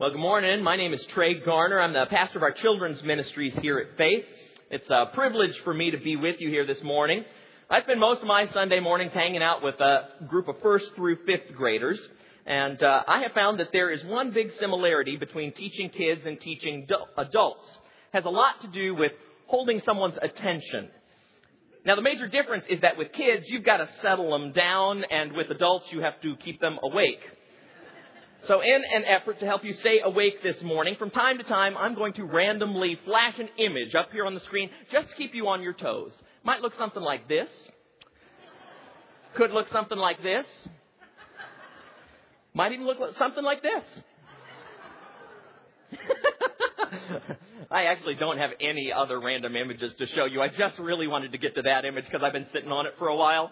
Well, good morning. My name is Trey Garner. I'm the pastor of our children's ministries here at Faith. It's a privilege for me to be with you here this morning. I spend most of my Sunday mornings hanging out with a group of first through fifth graders. And I have found that there is one big similarity between teaching kids and teaching adults. It has a lot to do with holding someone's attention. Now, the major difference is that with kids, you've got to settle them down, and with adults, you have to keep them awake. So in an effort to help you stay awake this morning, from time to time, I'm going to randomly flash an image up here on the screen just to keep you on your toes. Might look something like this. Could look something like this. Might even look something like this. I actually don't have any other random images to show you. I just really wanted to get to that image because I've been sitting on it for a while.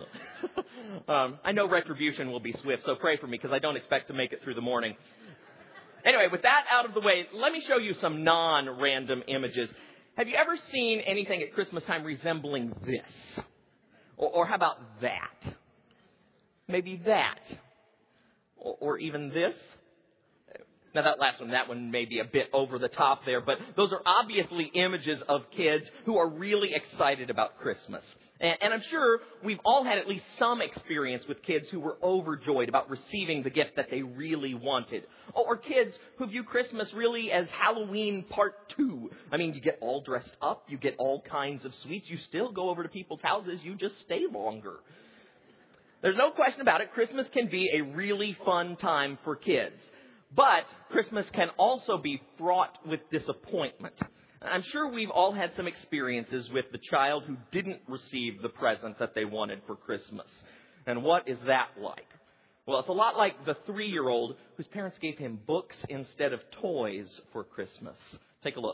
I know retribution will be swift, so pray for me because I don't expect to make it through the morning. Anyway, with that out of the way, let me show you some non-random images. Have you ever seen anything at Christmas time resembling this? Or how about that? Maybe that. Or even this? Now, that one may be a bit over the top there, but those are obviously images of kids who are really excited about Christmas. And I'm sure we've all had at least some experience with kids who were overjoyed about receiving the gift that they really wanted. Or kids who view Christmas really as Halloween part 2. I mean, you get all dressed up, you get all kinds of sweets, you still go over to people's houses, you just stay longer. There's no question about it, Christmas can be a really fun time for kids. But Christmas can also be fraught with disappointment. I'm sure we've all had some experiences with the child who didn't receive the present that they wanted for Christmas. And what is that like? Well, it's a lot like the 3-year-old whose parents gave him books instead of toys for Christmas. Take a look.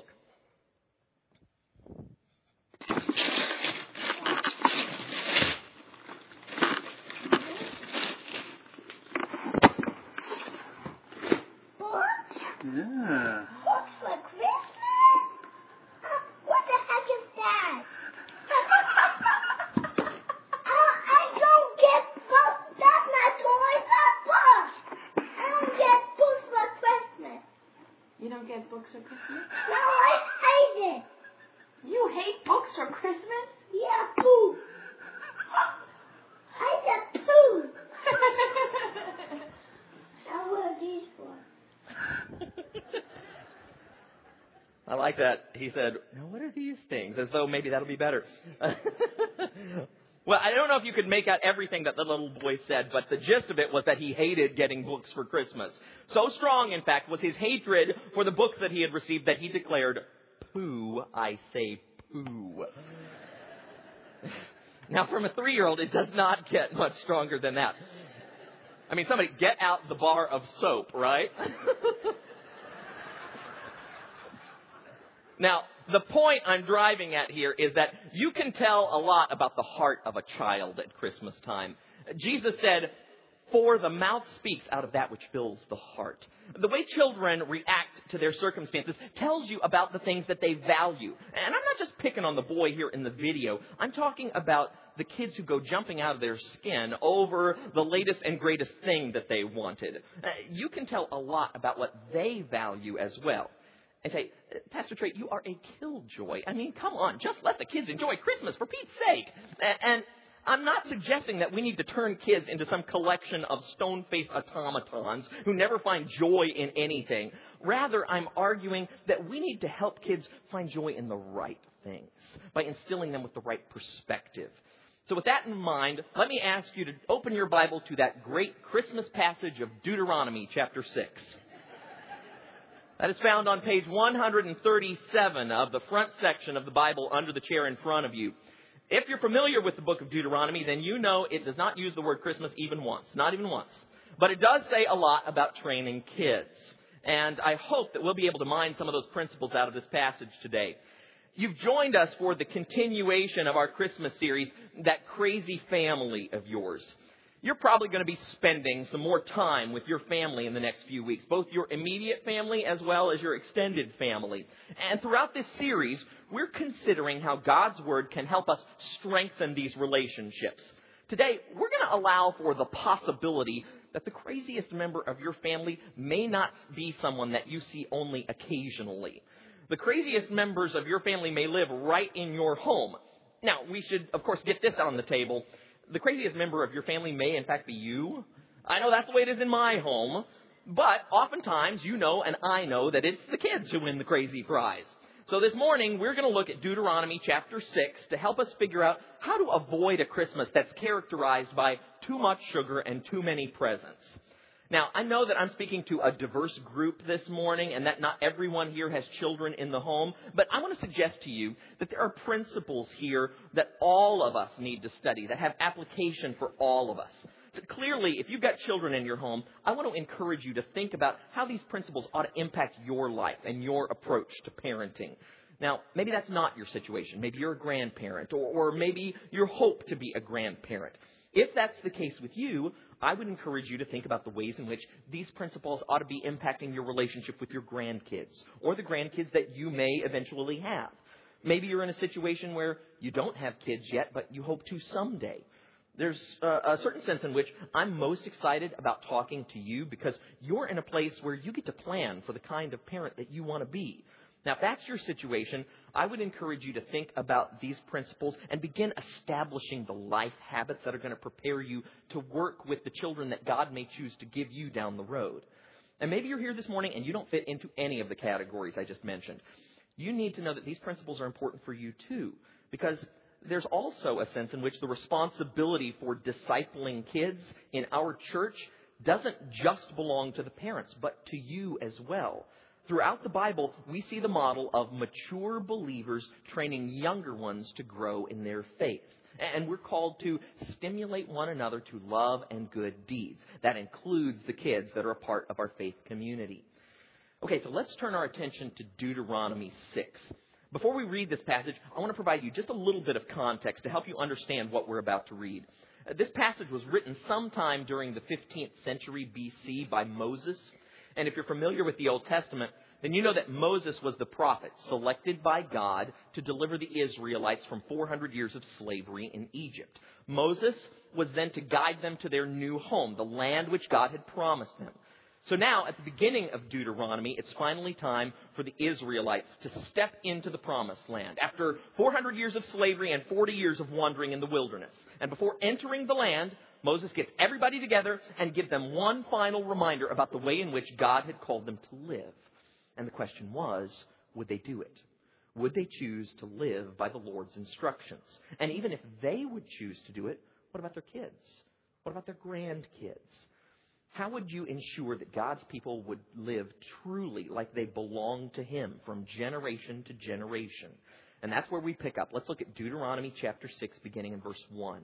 Yeah. Books for Christmas? What the heck is that? I don't get books. That's not toys, that's books. I don't get books for Christmas. You don't get books for Christmas? No, I hate it. You hate books for Christmas? Yeah, poo. I said poo. Now what are these for? I like that. He said, now what are these things? As though maybe that'll be better. Well, I don't know if you could make out everything that the little boy said, but the gist of it was that he hated getting books for Christmas. So strong, in fact, was his hatred for the books that he had received that he declared, poo, I say poo. Now, from a 3-year-old, it does not get much stronger than that. I mean, somebody get out the bar of soap, right? Now, the point I'm driving at here is that you can tell a lot about the heart of a child at Christmas time. Jesus said, for the mouth speaks out of that which fills the heart. The way children react to their circumstances tells you about the things that they value. And I'm not just picking on the boy here in the video. I'm talking about the kids who go jumping out of their skin over the latest and greatest thing that they wanted. You can tell a lot about what they value as well. And say, Pastor Trey, you are a killjoy. I mean, come on, just let the kids enjoy Christmas, for Pete's sake. And I'm not suggesting that we need to turn kids into some collection of stone-faced automatons who never find joy in anything. Rather, I'm arguing that we need to help kids find joy in the right things by instilling them with the right perspective. So with that in mind, let me ask you to open your Bible to that great Christmas passage of Deuteronomy chapter 6. That is found on page 137 of the front section of the Bible under the chair in front of you. If you're familiar with the book of Deuteronomy, then you know it does not use the word Christmas even once. Not even once. But it does say a lot about training kids. And I hope that we'll be able to mine some of those principles out of this passage today. You've joined us for the continuation of our Christmas series, That Crazy Family of Yours. You're probably going to be spending some more time with your family in the next few weeks, both your immediate family as well as your extended family. And throughout this series, we're considering how God's Word can help us strengthen these relationships. Today, we're going to allow for the possibility that the craziest member of your family may not be someone that you see only occasionally. The craziest members of your family may live right in your home. Now, we should, of course, get this on the table. The craziest member of your family may, in fact, be you. I know that's the way it is in my home. But oftentimes, you know and I know that it's the kids who win the crazy prize. So this morning, we're going to look at Deuteronomy chapter 6 to help us figure out how to avoid a Christmas that's characterized by too much sugar and too many presents. Now, I know that I'm speaking to a diverse group this morning and that not everyone here has children in the home, but I want to suggest to you that there are principles here that all of us need to study, that have application for all of us. So clearly, if you've got children in your home, I want to encourage you to think about how these principles ought to impact your life and your approach to parenting. Now, maybe that's not your situation. Maybe you're a grandparent, or maybe you hope to be a grandparent. If that's the case with you, I would encourage you to think about the ways in which these principles ought to be impacting your relationship with your grandkids, or the grandkids that you may eventually have. Maybe you're in a situation where you don't have kids yet, but you hope to someday. There's a certain sense in which I'm most excited about talking to you because you're in a place where you get to plan for the kind of parent that you want to be. Now, if that's your situation, I would encourage you to think about these principles and begin establishing the life habits that are going to prepare you to work with the children that God may choose to give you down the road. And maybe you're here this morning and you don't fit into any of the categories I just mentioned. You need to know that these principles are important for you too, because there's also a sense in which the responsibility for discipling kids in our church doesn't just belong to the parents, but to you as well. Throughout the Bible, we see the model of mature believers training younger ones to grow in their faith. And we're called to stimulate one another to love and good deeds. That includes the kids that are a part of our faith community. Okay, so let's turn our attention to Deuteronomy 6. Before we read this passage, I want to provide you just a little bit of context to help you understand what we're about to read. This passage was written sometime during the 15th century BC by Moses. And if you're familiar with the Old Testament, then you know that Moses was the prophet selected by God to deliver the Israelites from 400 years of slavery in Egypt. Moses was then to guide them to their new home, the land which God had promised them. So now, at the beginning of Deuteronomy, it's finally time for the Israelites to step into the promised land after 400 years of slavery and 40 years of wandering in the wilderness. And before entering the land, Moses gets everybody together and gives them one final reminder about the way in which God had called them to live. And the question was, would they do it? Would they choose to live by the Lord's instructions? And even if they would choose to do it, what about their kids? What about their grandkids? How would you ensure that God's people would live truly like they belong to Him from generation to generation? And that's where we pick up. Let's look at Deuteronomy chapter 6, beginning in verse 1.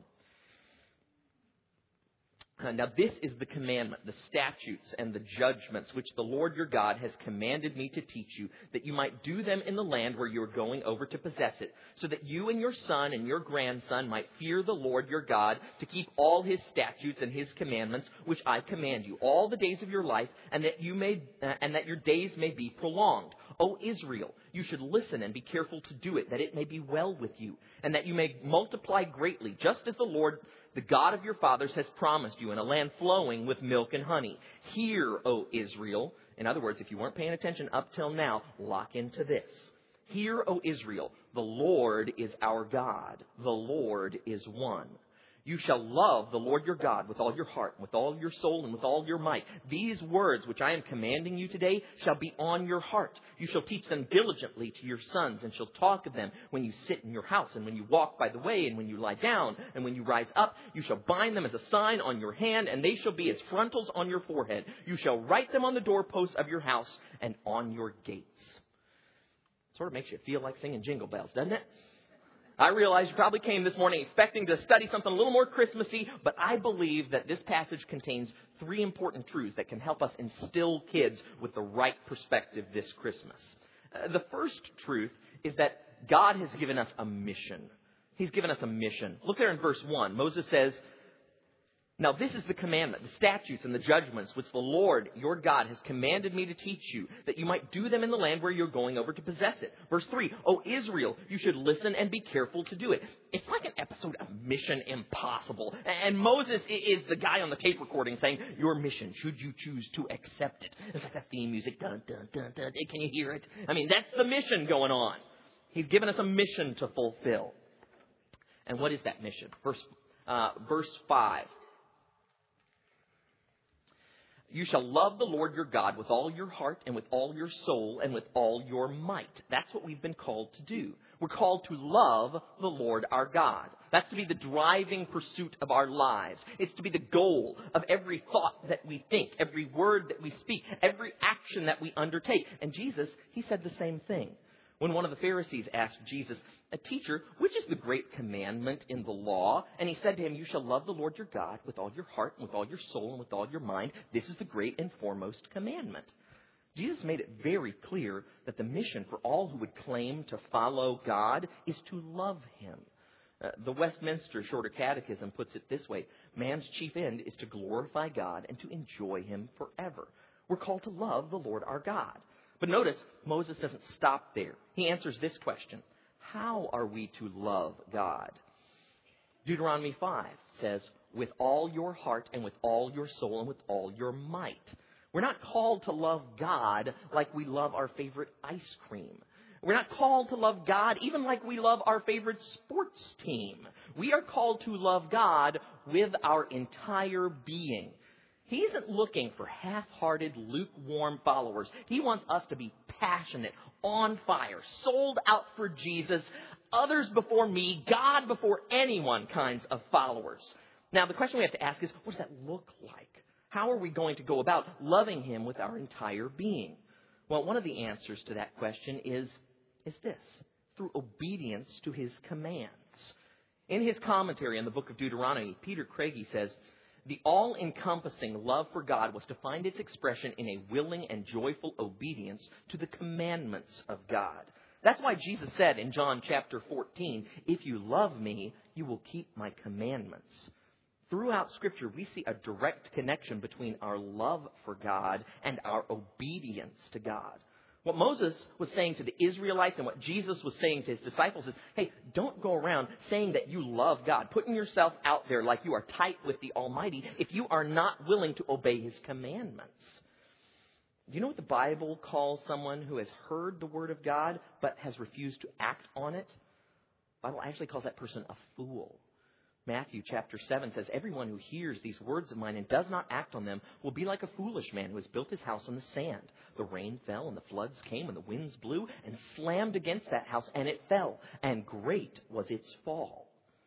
Now this is the commandment, the statutes and the judgments which the Lord your God has commanded me to teach you, that you might do them in the land where you are going over to possess it, so that you and your son and your grandson might fear the Lord your God, to keep all His statutes and His commandments, which I command you, all the days of your life, and that your days may be prolonged. O Israel, you should listen and be careful to do it, that it may be well with you, and that you may multiply greatly, just as the Lord, the God of your fathers, has promised you, in a land flowing with milk and honey. Hear, O Israel. In other words, if you weren't paying attention up till now, lock into this. Hear, O Israel, the Lord is our God. The Lord is one. You shall love the Lord your God with all your heart, with all your soul, and with all your might. These words which I am commanding you today shall be on your heart. You shall teach them diligently to your sons, and shall talk of them when you sit in your house, and when you walk by the way, and when you lie down, and when you rise up. You shall bind them as a sign on your hand, and they shall be as frontals on your forehead. You shall write them on the doorposts of your house and on your gates. Sort of makes you feel like singing Jingle Bells, doesn't it? I realize you probably came this morning expecting to study something a little more Christmassy, but I believe that this passage contains three important truths that can help us instill kids with the right perspective this Christmas. The first truth is that God has given us a mission. He's given us a mission. Look there in verse 1. Moses says, Now this is the commandment, the statutes and the judgments which the Lord your God has commanded me to teach you, that you might do them in the land where you're going over to possess it. Verse 3, O Israel, you should listen and be careful to do it. It's like an episode of Mission Impossible. And Moses is the guy on the tape recording saying, your mission, should you choose to accept it. It's like that theme music, dun, dun, dun, dun. Can you hear it? I mean, that's the mission going on. He's given us a mission to fulfill. And what is that mission? Verse 5. You shall love the Lord your God with all your heart and with all your soul and with all your might. That's what we've been called to do. We're called to love the Lord our God. That's to be the driving pursuit of our lives. It's to be the goal of every thought that we think, every word that we speak, every action that we undertake. And Jesus, he said the same thing. When one of the Pharisees asked Jesus, a teacher, which is the great commandment in the law? And he said to him, you shall love the Lord your God with all your heart and with all your soul and with all your mind. This is the great and foremost commandment. Jesus made it very clear that the mission for all who would claim to follow God is to love him. The Westminster Shorter Catechism puts it this way. Man's chief end is to glorify God and to enjoy him forever. We're called to love the Lord our God. But notice, Moses doesn't stop there. He answers this question. How are we to love God? Deuteronomy 5 says, with all your heart and with all your soul and with all your might. We're not called to love God like we love our favorite ice cream. We're not called to love God even like we love our favorite sports team. We are called to love God with our entire being. He isn't looking for half-hearted, lukewarm followers. He wants us to be passionate, on fire, sold out for Jesus, others before me, God before anyone kinds of followers. Now, the question we have to ask is, what does that look like? How are we going to go about loving him with our entire being? Well, one of the answers to that question is this, through obedience to his commands. In his commentary on the book of Deuteronomy, Peter Craigie says, the all-encompassing love for God was to find its expression in a willing and joyful obedience to the commandments of God. That's why Jesus said in John chapter 14, if you love me, you will keep my commandments. Throughout Scripture, we see a direct connection between our love for God and our obedience to God. What Moses was saying to the Israelites and what Jesus was saying to his disciples is, hey, don't go around saying that you love God, putting yourself out there like you are tight with the Almighty if you are not willing to obey his commandments. Do you know what the Bible calls someone who has heard the word of God but has refused to act on it? The Bible actually calls that person a fool. Matthew chapter 7 says, everyone who hears these words of mine and does not act on them will be like a foolish man who has built his house on the sand. The rain fell and the floods came and the winds blew and slammed against that house and it fell, and great was its fall.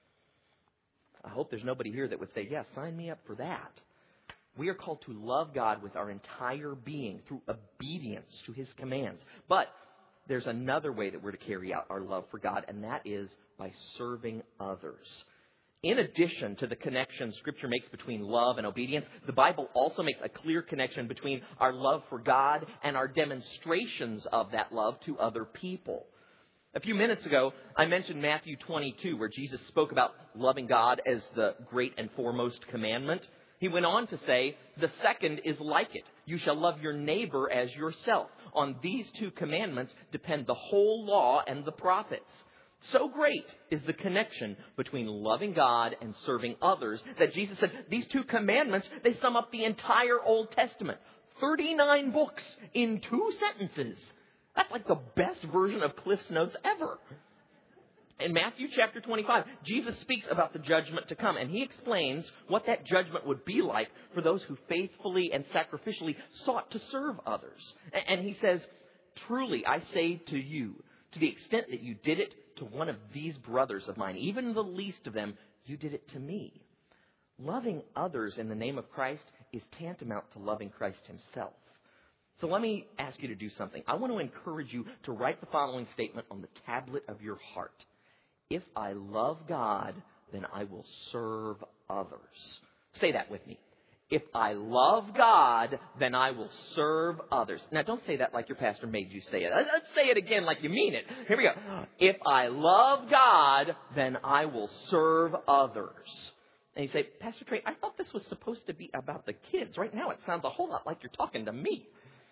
I hope there's nobody here that would say, yeah, sign me up for that. We are called to love God with our entire being through obedience to his commands. But there's another way that we're to carry out our love for God, and that is by serving others. In addition to the connection Scripture makes between love and obedience, the Bible also makes a clear connection between our love for God and our demonstrations of that love to other people. A few minutes ago, I mentioned Matthew 22, where Jesus spoke about loving God as the great and foremost commandment. He went on to say, the second is like it. You shall love your neighbor as yourself. On these two commandments depend the whole law and the prophets. So great is the connection between loving God and serving others that Jesus said these two commandments, they sum up the entire Old Testament. 39 books in 2 sentences. That's like the best version of Cliff's Notes ever. In Matthew chapter 25, Jesus speaks about the judgment to come, and he explains what that judgment would be like for those who faithfully and sacrificially sought to serve others. And he says, truly, I say to you, to the extent that you did it to one of these brothers of mine, even the least of them, you did it to me. Loving others in the name of Christ is tantamount to loving Christ himself. So let me ask you to do something. I want to encourage you to write the following statement on the tablet of your heart. If I love God, then I will serve others. Say that with me. If I love God, then I will serve others. Now, don't say that like your pastor made you say it. Let's say it again like you mean it. Here we go. If I love God, then I will serve others. And you say, Pastor Trey, I thought this was supposed to be about the kids. Right now it sounds a whole lot like you're talking to me.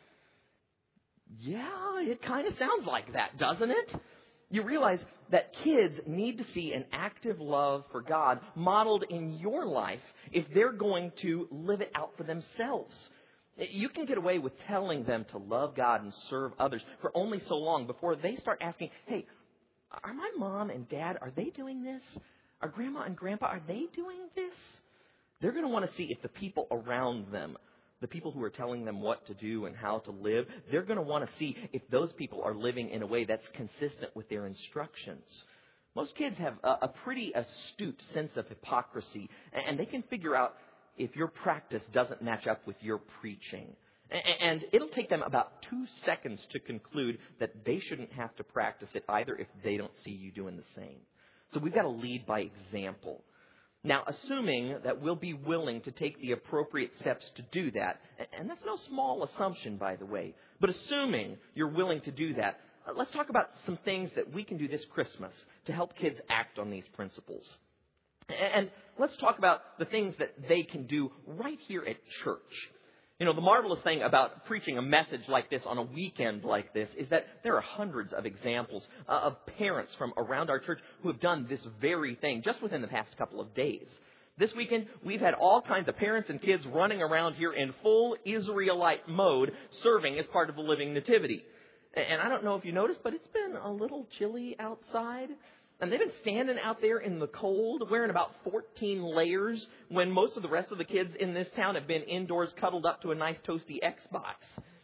Yeah, it kind of sounds like that, doesn't it? You realize that kids need to see an active love for God modeled in your life if they're going to live it out for themselves. You can get away with telling them to love God and serve others for only so long before they start asking, hey, are my mom and dad, are they doing this? Are grandma and grandpa, are they doing this? They're going to want to see if the people around them, the people who are telling them what to do and how to live, they're going to want to see if those people are living in a way that's consistent with their instructions. Most kids have a pretty astute sense of hypocrisy, and they can figure out if your practice doesn't match up with your preaching. And it'll take them about 2 seconds to conclude that they shouldn't have to practice it either if they don't see you doing the same. So we've got to lead by example. Now, assuming that we'll be willing to take the appropriate steps to do that, and that's no small assumption, by the way, but assuming you're willing to do that, let's talk about some things that we can do this Christmas to help kids act on these principles. And let's talk about the things that they can do right here at church. You know, the marvelous thing about preaching a message like this on a weekend like this is that there are hundreds of examples of parents from around our church who have done this very thing just within the past couple of days. This weekend, we've had all kinds of parents and kids running around here in full Israelite mode, serving as part of the Living Nativity. And I don't know if you noticed, but it's been a little chilly outside. And they've been standing out there in the cold, wearing about 14 layers, when most of the rest of the kids in this town have been indoors cuddled up to a nice toasty Xbox.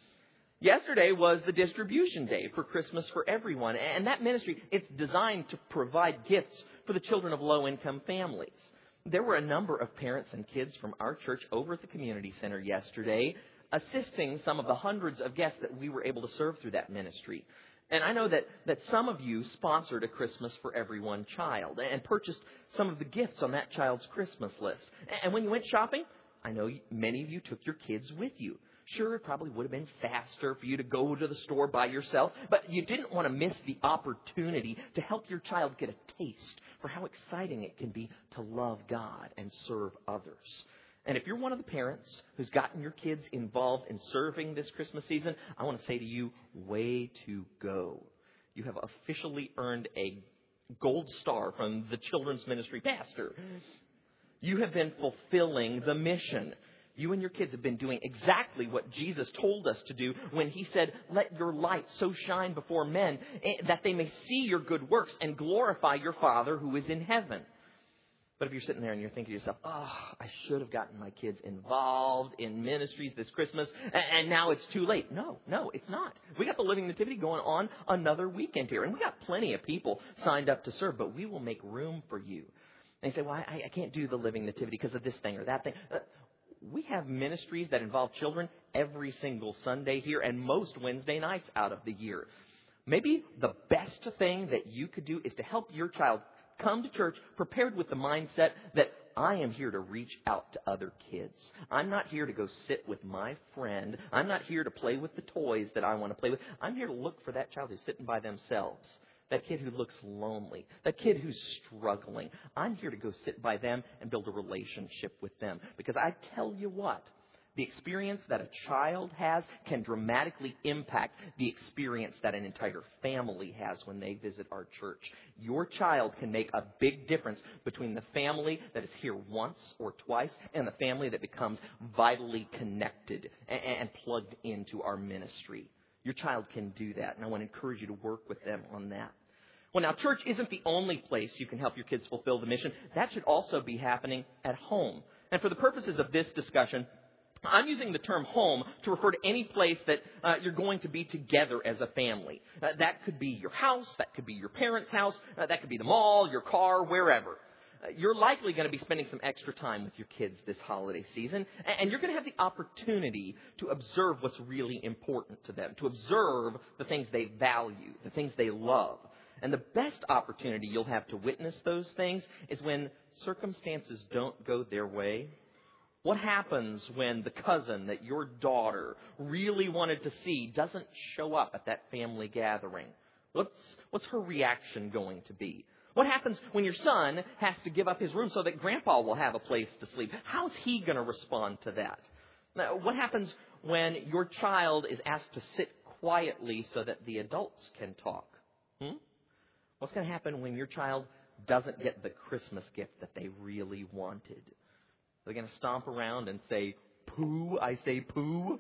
Yesterday was the distribution day for Christmas for Everyone. And that ministry, it's designed to provide gifts for the children of low-income families. There were a number of parents and kids from our church over at the community center yesterday, assisting some of the hundreds of guests that we were able to serve through that ministry. And I know that some of you sponsored a Christmas for Everyone child and purchased some of the gifts on that child's Christmas list. And when you went shopping, I know many of you took your kids with you. Sure, it probably would have been faster for you to go to the store by yourself, but you didn't want to miss the opportunity to help your child get a taste for how exciting it can be to love God and serve others. And if you're one of the parents who's gotten your kids involved in serving this Christmas season, I want to say to you, way to go. You have officially earned a gold star from the children's ministry pastor. You have been fulfilling the mission. You and your kids have been doing exactly what Jesus told us to do when he said, let your light so shine before men that they may see your good works and glorify your Father who is in heaven. But if you're sitting there and you're thinking to yourself, I should have gotten my kids involved in ministries this Christmas, and now it's too late. No, it's not. We got the Living Nativity going on another weekend here, and we got plenty of people signed up to serve, but we will make room for you. And you say, well, I can't do the Living Nativity because of this thing or that thing. We have ministries that involve children every single Sunday here and most Wednesday nights out of the year. Maybe the best thing that you could do is to help your child come to church prepared with the mindset that I am here to reach out to other kids. I'm not here to go sit with my friend. I'm not here to play with the toys that I want to play with. I'm here to look for that child who's sitting by themselves, that kid who looks lonely, that kid who's struggling. I'm here to go sit by them and build a relationship with them. Because I tell you what, the experience that a child has can dramatically impact the experience that an entire family has when they visit our church. Your child can make a big difference between the family that is here once or twice and the family that becomes vitally connected and plugged into our ministry. Your child can do that, and I want to encourage you to work with them on that. Well, now, church isn't the only place you can help your kids fulfill the mission. That should also be happening at home. And for the purposes of this discussion, I'm using the term home to refer to any place that you're going to be together as a family. That could be your house, that could be your parents' house, that could be the mall, your car, wherever. You're likely going to be spending some extra time with your kids this holiday season, and you're going to have the opportunity to observe what's really important to them, to observe the things they value, the things they love. And the best opportunity you'll have to witness those things is when circumstances don't go their way. What happens when the cousin that your daughter really wanted to see doesn't show up at that family gathering? What's her reaction going to be? What happens when your son has to give up his room so that grandpa will have a place to sleep? How's he going to respond to that? Now, what happens when your child is asked to sit quietly so that the adults can talk? What's going to happen when your child doesn't get the Christmas gift that they really wanted? They're going to stomp around and say, "Pooh, I say pooh."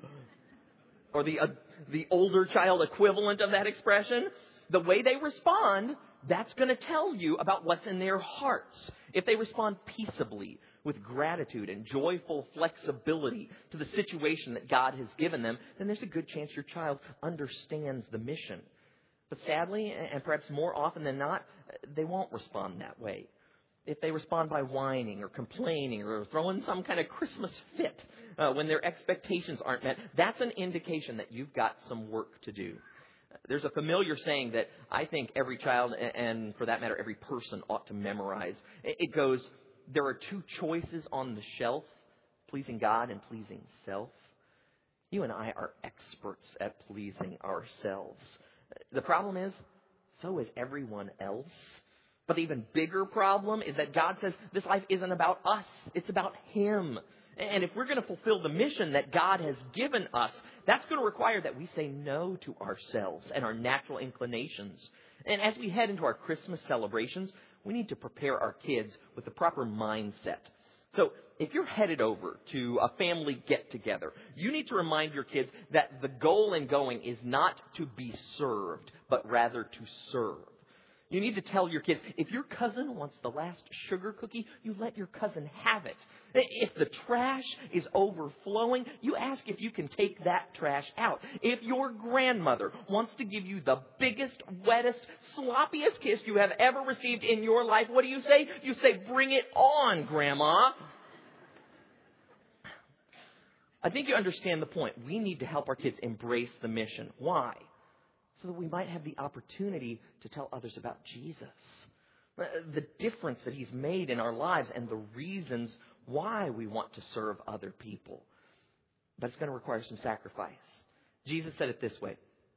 Or the older child equivalent of that expression. The way they respond, that's going to tell you about what's in their hearts. If they respond peaceably, with gratitude and joyful flexibility to the situation that God has given them, then there's a good chance your child understands the mission. But sadly, and perhaps more often than not, they won't respond that way. If they respond by whining or complaining or throwing some kind of Christmas fit when their expectations aren't met, that's an indication that you've got some work to do. There's a familiar saying that I think every child, and for that matter, every person ought to memorize. It goes, there are two choices on the shelf, pleasing God and pleasing self. You and I are experts at pleasing ourselves. The problem is, so is everyone else. But the even bigger problem is that God says this life isn't about us. It's about Him. And if we're going to fulfill the mission that God has given us, that's going to require that we say no to ourselves and our natural inclinations. And as we head into our Christmas celebrations, we need to prepare our kids with the proper mindset. So if you're headed over to a family get-together, you need to remind your kids that the goal in going is not to be served, but rather to serve. You need to tell your kids, if your cousin wants the last sugar cookie, you let your cousin have it. If the trash is overflowing, you ask if you can take that trash out. If your grandmother wants to give you the biggest, wettest, sloppiest kiss you have ever received in your life, what do you say? You say, "Bring it on, Grandma." I think you understand the point. We need to help our kids embrace the mission. Why? So that we might have the opportunity to tell others about Jesus. The difference that He's made in our lives and the reasons why we want to serve other people. But it's going to require some sacrifice. Jesus said it this way: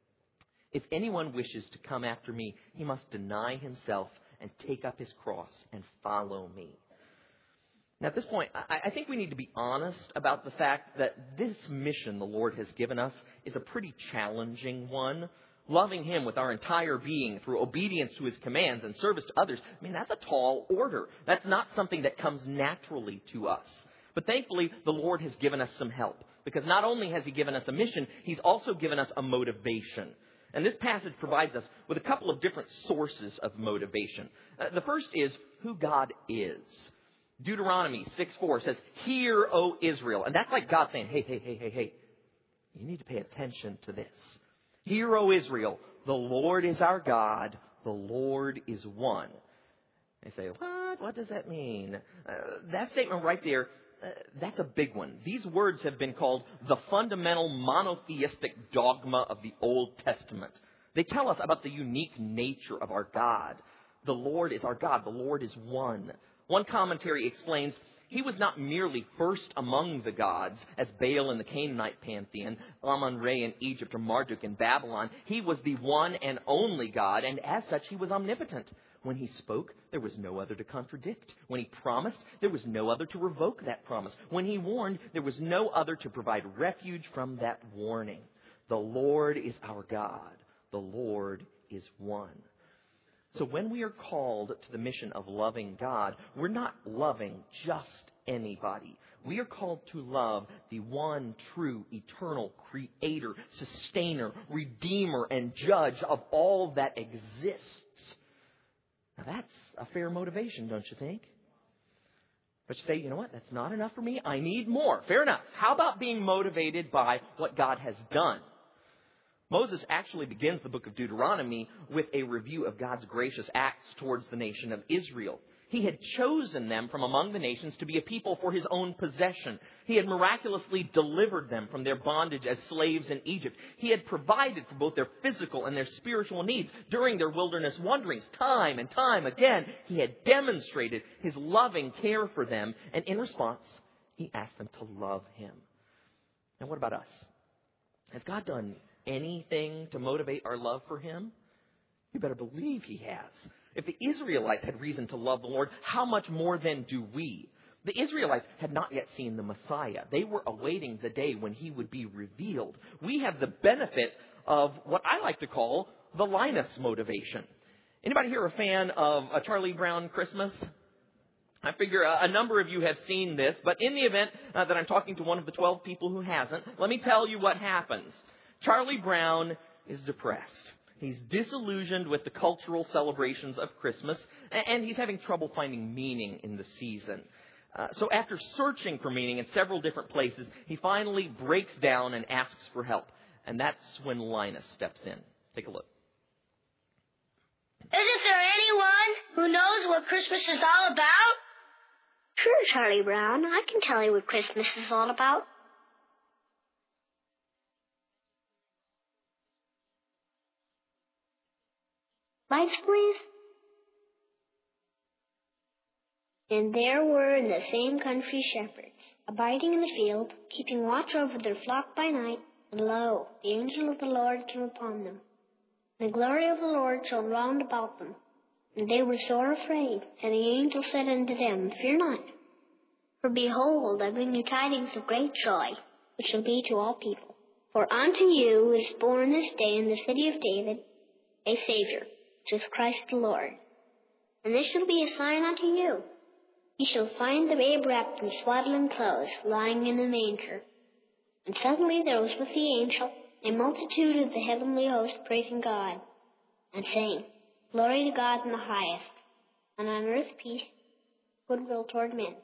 if anyone wishes to come after me, he must deny himself and take up his cross and follow me. Now, at this point, I think we need to be honest about the fact that this mission the Lord has given us is a pretty challenging one. Loving Him with our entire being through obedience to His commands and service to others, that's a tall order. That's not something that comes naturally to us. But thankfully, the Lord has given us some help. Because not only has He given us a mission, He's also given us a motivation. And this passage provides us with a couple of different sources of motivation. The first is who God is. Deuteronomy 6:4 says, "Hear, O Israel." And that's like God saying, hey, you need to pay attention to this. "Hear, O Israel, the Lord is our God, the Lord is one." They say, what does that mean? That statement right there, that's a big one. These words have been called the fundamental monotheistic dogma of the Old Testament. They tell us about the unique nature of our God. The Lord is our God. The Lord is one. One commentary explains, He was not merely first among the gods, as Baal in the Canaanite pantheon, Amun-Re in Egypt, or Marduk in Babylon. He was the one and only God, and as such, He was omnipotent. When He spoke, there was no other to contradict. When He promised, there was no other to revoke that promise. When He warned, there was no other to provide refuge from that warning. The Lord is our God. The Lord is one. So when we are called to the mission of loving God, we're not loving just anybody. We are called to love the one true, eternal Creator, Sustainer, Redeemer, and Judge of all that exists. Now that's a fair motivation, don't you think? But you say, you know what, that's not enough for me. I need more. Fair enough. How about being motivated by what God has done? Moses actually begins the book of Deuteronomy with a review of God's gracious acts towards the nation of Israel. He had chosen them from among the nations to be a people for His own possession. He had miraculously delivered them from their bondage as slaves in Egypt. He had provided for both their physical and their spiritual needs during their wilderness wanderings. Time and time again, He had demonstrated His loving care for them. And in response, He asked them to love Him. Now, what about us? Has God done anything to motivate our love for Him? You better believe He has. If the Israelites had reason to love the Lord, how much more then do we? The Israelites had not yet seen the Messiah. They were awaiting the day when he would be revealed. We have the benefit of what I like to call the Linus motivation. Anybody here a fan of A Charlie Brown Christmas? I figure a number of you have seen this, but in the event that I'm talking to one of the 12 people who hasn't, let me tell you what happens. Charlie Brown is depressed. He's disillusioned with the cultural celebrations of Christmas, and he's having trouble finding meaning in the season. So after searching for meaning in several different places, he finally breaks down and asks for help. And that's when Linus steps in. Take a look. Isn't there anyone who knows what Christmas is all about? Sure, Charlie Brown. I can tell you what Christmas is all about. Lights, please. And there were in the same country shepherds, abiding in the field, keeping watch over their flock by night. And lo, the angel of the Lord came upon them. And the glory of the Lord shone round about them. And they were sore afraid. And the angel said unto them, Fear not. For behold, I bring you tidings of great joy, which shall be to all people. For unto you is born this day in the city of David a Savior, which is Christ the Lord. And this shall be a sign unto you. Ye shall find the babe wrapped in swaddling clothes, lying in a manger. And suddenly there was with the angel a multitude of the heavenly host praising God, and saying, Glory to God in the highest, and on earth peace, goodwill toward men.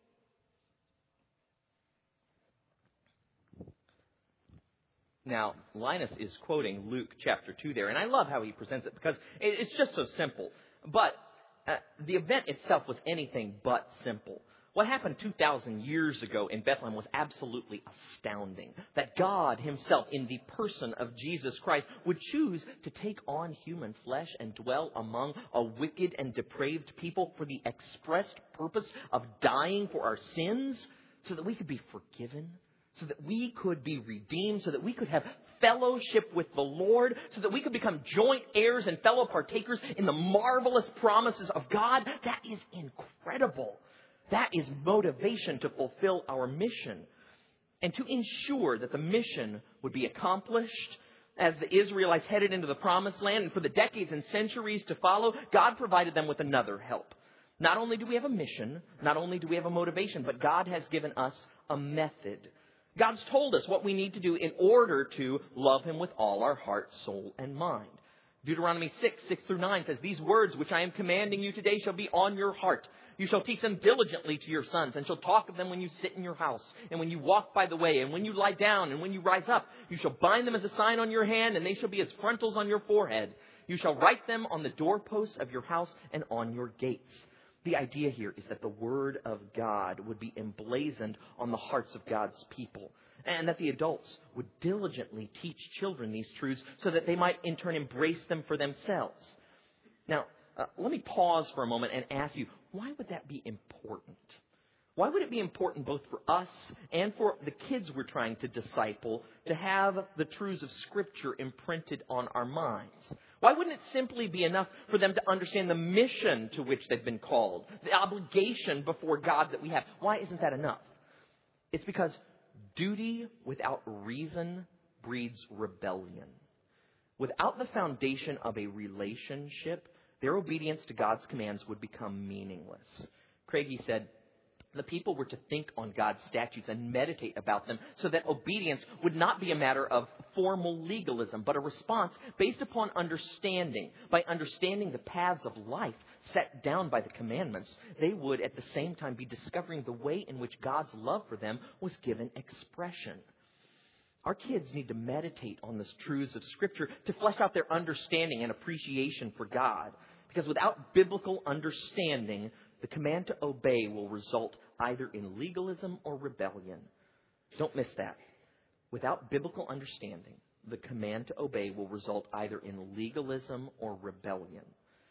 Now, Linus is quoting Luke chapter 2 there, and I love how he presents it because it's just so simple. But the event itself was anything but simple. What happened 2,000 years ago in Bethlehem was absolutely astounding. That God himself, in the person of Jesus Christ, would choose to take on human flesh and dwell among a wicked and depraved people for the expressed purpose of dying for our sins so that we could be forgiven, so that we could be redeemed, so that we could have fellowship with the Lord, so that we could become joint heirs and fellow partakers in the marvelous promises of God. That is incredible. That is motivation to fulfill our mission. And to ensure that the mission would be accomplished as the Israelites headed into the promised land, and for the decades and centuries to follow, God provided them with another help. Not only do we have a mission, not only do we have a motivation, but God has given us a method. God's told us what we need to do in order to love him with all our heart, soul, and mind. Deuteronomy 6:6-9 says, These words which I am commanding you today shall be on your heart. You shall teach them diligently to your sons, and shall talk of them when you sit in your house, and when you walk by the way, and when you lie down, and when you rise up. You shall bind them as a sign on your hand, and they shall be as frontals on your forehead. You shall write them on the doorposts of your house and on your gates. The idea here is that the Word of God would be emblazoned on the hearts of God's people, and that the adults would diligently teach children these truths so that they might in turn embrace them for themselves. Now, let me pause for a moment and ask you, why would that be important? Why would it be important both for us and for the kids we're trying to disciple to have the truths of Scripture imprinted on our minds? Why wouldn't it simply be enough for them to understand the mission to which they've been called, the obligation before God that we have? Why isn't that enough? It's because duty without reason breeds rebellion. Without the foundation of a relationship, their obedience to God's commands would become meaningless. Craigie said, the people were to think on God's statutes and meditate about them so that obedience would not be a matter of formal legalism, but a response based upon understanding. By understanding the paths of life set down by the commandments, they would at the same time be discovering the way in which God's love for them was given expression. Our kids need to meditate on the truths of Scripture to flesh out their understanding and appreciation for God. Because without biblical understanding, the command to obey will result either in legalism or rebellion. Don't miss that. Without biblical understanding, the command to obey will result either in legalism or rebellion.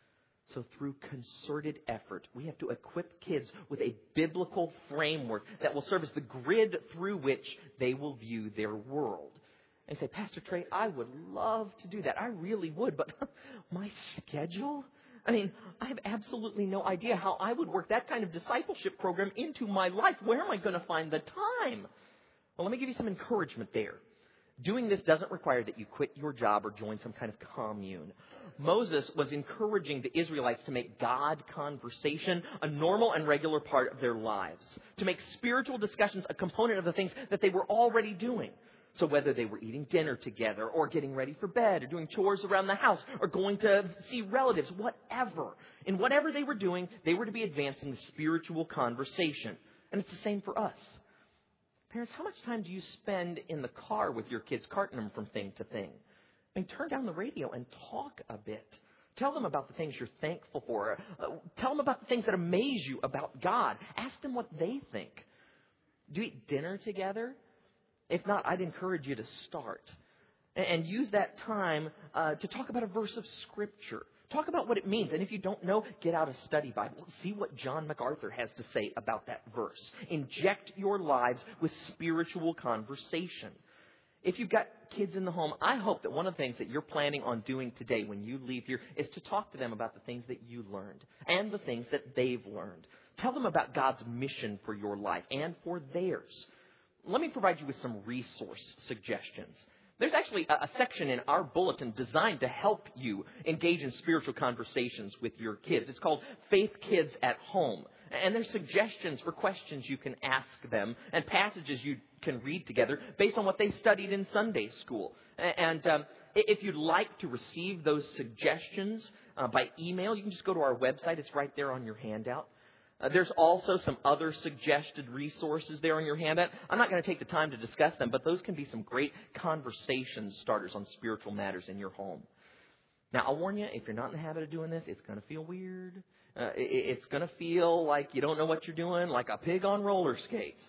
So through concerted effort, we have to equip kids with a biblical framework that will serve as the grid through which they will view their world. And you say, Pastor Trey, I would love to do that. I really would, but my schedule, I mean, I have absolutely no idea how I would work that kind of discipleship program into my life. Where am I going to find the time? Well, let me give you some encouragement there. Doing this doesn't require that you quit your job or join some kind of commune. Moses was encouraging the Israelites to make God conversation a normal and regular part of their lives, to make spiritual discussions a component of the things that they were already doing. So whether they were eating dinner together or getting ready for bed or doing chores around the house or going to see relatives, whatever. In whatever they were doing, they were to be advancing the spiritual conversation. And it's the same for us. Parents, how much time do you spend in the car with your kids, carting them from thing to thing? I mean, turn down the radio and talk a bit. Tell them about the things you're thankful for. Tell them about the things that amaze you about God. Ask them what they think. Do you eat dinner together? If not, I'd encourage you to start. And use that time to talk about a verse of Scripture. Talk about what it means. And if you don't know, get out a study Bible. See what John MacArthur has to say about that verse. Inject your lives with spiritual conversation. If you've got kids in the home, I hope that one of the things that you're planning on doing today when you leave here is to talk to them about the things that you learned and the things that they've learned. Tell them about God's mission for your life and for theirs. Let me provide you with some resource suggestions. There's actually a section in our bulletin designed to help you engage in spiritual conversations with your kids. It's called Faith Kids at Home. And there's suggestions for questions you can ask them and passages you can read together based on what they studied in Sunday school. And if you'd like to receive those suggestions by email, you can just go to our website. It's right there on your handout. There's also some other suggested resources there on your handout. I'm not going to take the time to discuss them, but those can be some great conversation starters on spiritual matters in your home. Now, I'll warn you, if you're not in the habit of doing this, it's going to feel weird. It's going to feel like you don't know what you're doing, like a pig on roller skates.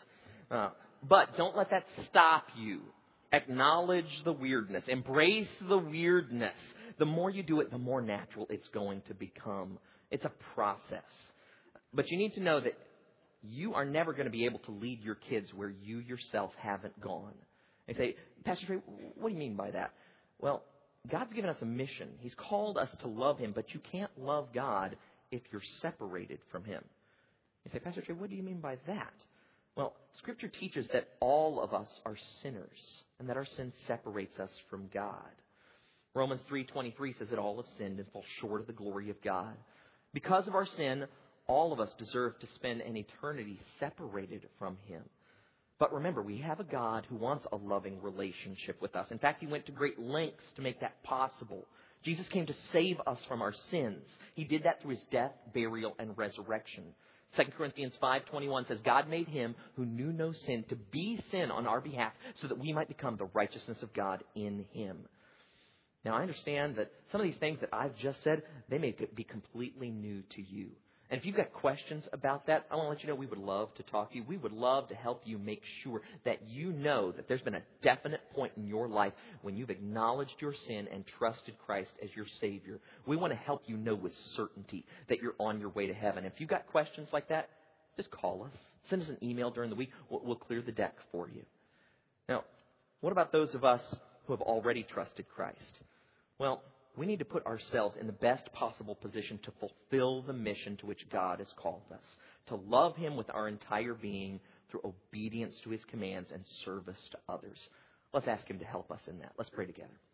But don't let that stop you. Acknowledge the weirdness. Embrace the weirdness. The more you do it, the more natural it's going to become. It's a process. But you need to know that you are never going to be able to lead your kids where you yourself haven't gone. They say, Pastor Trey, what do you mean by that? Well, God's given us a mission. He's called us to love Him, but you can't love God if you're separated from Him. You say, Pastor Trey, what do you mean by that? Well, Scripture teaches that all of us are sinners and that our sin separates us from God. Romans 3:23 says that all have sinned and fall short of the glory of God. Because of our sin, all of us deserve to spend an eternity separated from Him. But remember, we have a God who wants a loving relationship with us. In fact, He went to great lengths to make that possible. Jesus came to save us from our sins. He did that through His death, burial, and resurrection. 2 Corinthians 5:21 says, God made Him who knew no sin to be sin on our behalf so that we might become the righteousness of God in Him. Now, I understand that some of these things that I've just said, they may be completely new to you. And if you've got questions about that, I want to let you know we would love to talk to you. We would love to help you make sure that you know that there's been a definite point in your life when you've acknowledged your sin and trusted Christ as your Savior. We want to help you know with certainty that you're on your way to heaven. If you've got questions like that, just call us. Send us an email during the week. We'll clear the deck for you. Now, what about those of us who have already trusted Christ? Well, we need to put ourselves in the best possible position to fulfill the mission to which God has called us, to love Him with our entire being through obedience to His commands and service to others. Let's ask Him to help us in that. Let's pray together.